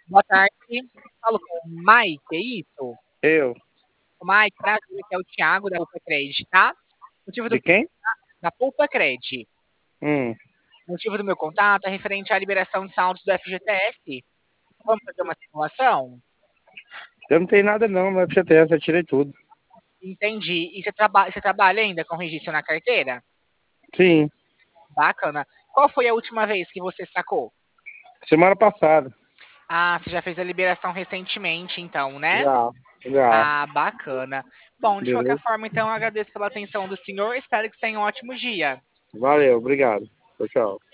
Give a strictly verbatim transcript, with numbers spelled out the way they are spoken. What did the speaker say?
Boa tarde. Falo com o Mike, é isso? Eu. O Mike, prazer, aqui é o Thiago da Poupa Cred, tá? Motivo do De quem? da Poupa Cred. Hum. Motivo do meu contato é referente à liberação de saldos do F G T S. Vamos fazer uma simulação? Eu não tenho nada não, no F G T S eu tirei tudo. Entendi. E você, traba você trabalha ainda com registro na carteira? Sim, Bacana. Qual foi a última vez que você sacou? semana passada. Ah, você já fez a liberação recentemente, então, né? Já, já. Ah, bacana. Bom, de qualquer Beleza? forma, então, eu agradeço pela atenção do senhor. Espero que você tenha um ótimo dia. Valeu, obrigado. Tchau, tchau.